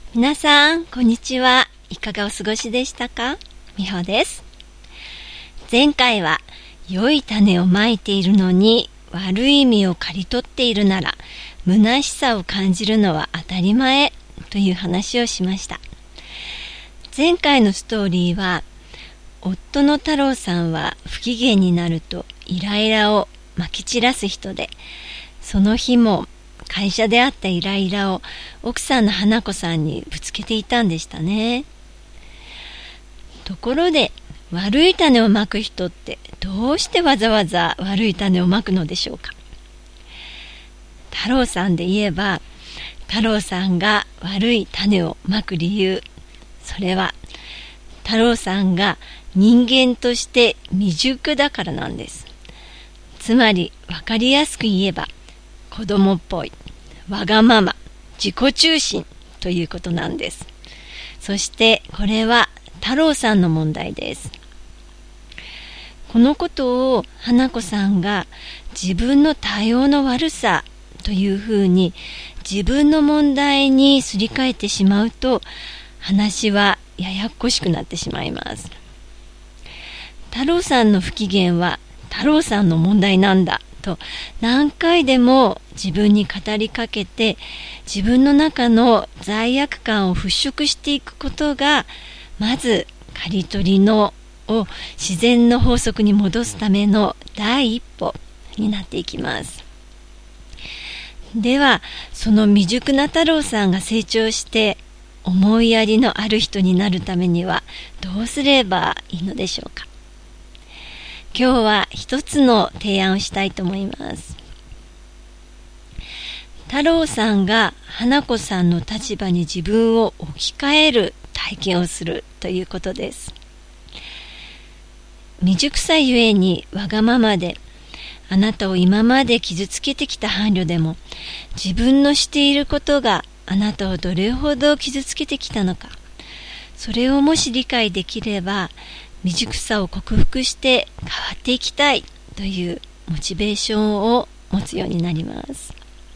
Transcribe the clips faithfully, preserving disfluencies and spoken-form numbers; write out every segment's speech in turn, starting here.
皆さん、こんにちは。いかがお過ごしでしたか？みほです。前回は、良い種をまいているのに悪い実を刈り取っているなら、虚しさを感じるのは当たり前という話をしました。前回のストーリーは、夫の太郎さんは不機嫌になるとイライラをまき散らす人で、その日も会社であったイライラを奥さんの花子さんにぶつけていたんでしたね。ところで、悪い種をまく人ってどうしてわざわざ悪い種をまくのでしょうか。太郎さんで言えば、太郎さんが悪い種をまく理由、それは太郎さんが人間として未熟だからなんです。つまり分かりやすく言えば、子供っぽい、わがまま、自己中心ということなんです。そしてこれは太郎さんの問題です。このことを花子さんが自分の対応の悪さというふうに自分の問題にすり替えてしまうと、話はややこしくなってしまいます。太郎さんの不機嫌は太郎さんの問題なんだと何回でも自分に語りかけて、自分の中の罪悪感を払拭していくことが、まず刈り取りのを自然の法則に戻すための第一歩になっていきます。では、その未熟な太郎さんが成長して思いやりのある人になるためにはどうすればいいのでしょうか。今日は一つの提案をしたいと思います。太郎さんが花子さんの立場に自分を置き換える体験をするということです。未熟さゆえにわがままで、あなたを今まで傷つけてきた伴侶でも、自分のしていることがあなたをどれほど傷つけてきたのか、それをもし理解できれば、未熟さを克服して変わっていきたいというモチベーションを持つようになります。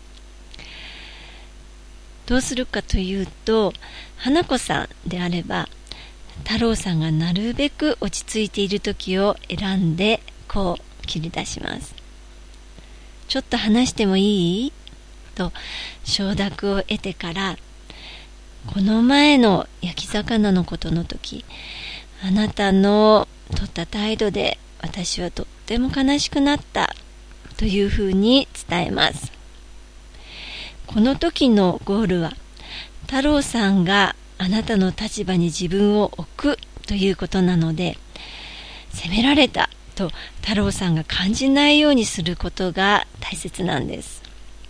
どうするかというと、花子さんであれば、太郎さんがなるべく落ち着いている時を選んでこう切り出します。ちょっと話してもいい？と承諾を得てから、この前の焼き魚のことの時、あなたの取った態度で私はとっても悲しくなったというふうに伝えます。この時のゴールは、太郎さんがあなたの立場に自分を置くということなので、責められたと太郎さんが感じないようにすることが大切なんです。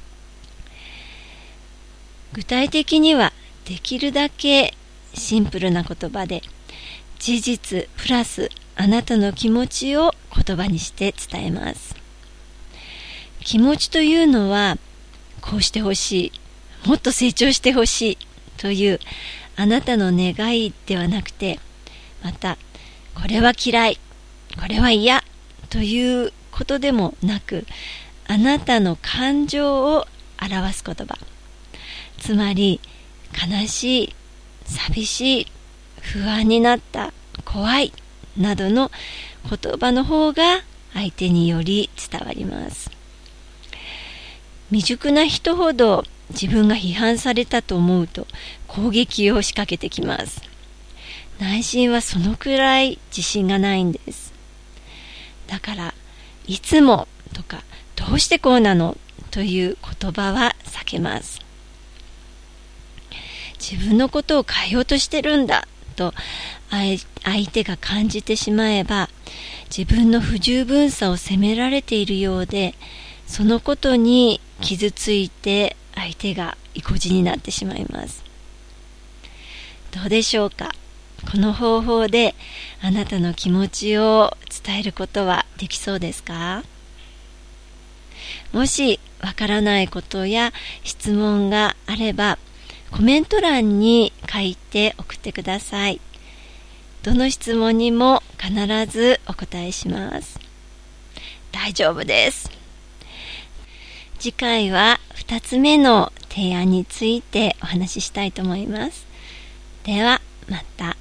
具体的には、できるだけシンプルな言葉で、事実プラスあなたの気持ちを言葉にして伝えます。気持ちというのは、こうしてほしい、もっと成長してほしいというあなたの願いではなくて、またこれは嫌い、これは嫌ということでもなく、あなたの感情を表す言葉、つまり悲しい、寂しい、不安になった、怖いなどの言葉の方が相手により伝わります。未熟な人ほど自分が批判されたと思うと攻撃を仕掛けてきます。内心はそのくらい自信がないんです。だからいつもとかどうしてこうなのという言葉は避けます。自分のことを変えようとしてるんだと相手が感じてしまえば、自分の不十分さを責められているようで、そのことに傷ついて相手が意固地になってしまいます。どうでしょうか。この方法であなたの気持ちを伝えることはできそうですか？もしわからないことや質問があれば、コメント欄に書いて送ってください。どの質問にも必ずお答えします。大丈夫です。次回はふたつめの提案についてお話ししたいと思います。 ではまた。